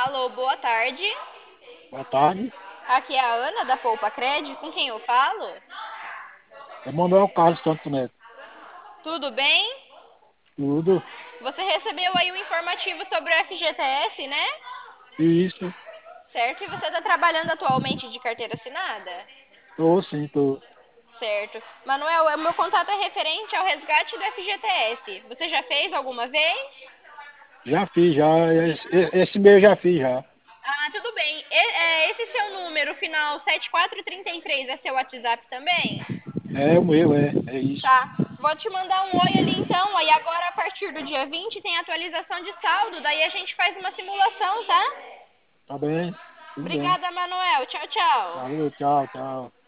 Alô, boa tarde. Boa tarde. Aqui é a Ana da Poupa Cred. Com quem eu falo? É Manuel Carlos Santo Neto. Tudo bem? Tudo. Você recebeu aí um informativo sobre o FGTS, né? Isso. Certo? E você está trabalhando atualmente de carteira assinada? Tô sim, tô. Certo. Manuel, o meu contato é referente ao resgate do FGTS. Você já fez alguma vez? Já fiz, já. Esse mês eu já fiz, já. Ah, tudo bem. Esse seu número, final 7433, é seu WhatsApp também? É o meu, é isso. Tá. Vou te mandar um oi ali então. Aí agora, a partir do dia 20 tem atualização de saldo. Daí a gente faz uma simulação, tá? Tá bem? Tudo bem. Obrigada, Manuel. Tchau, tchau. Valeu, tchau, tchau.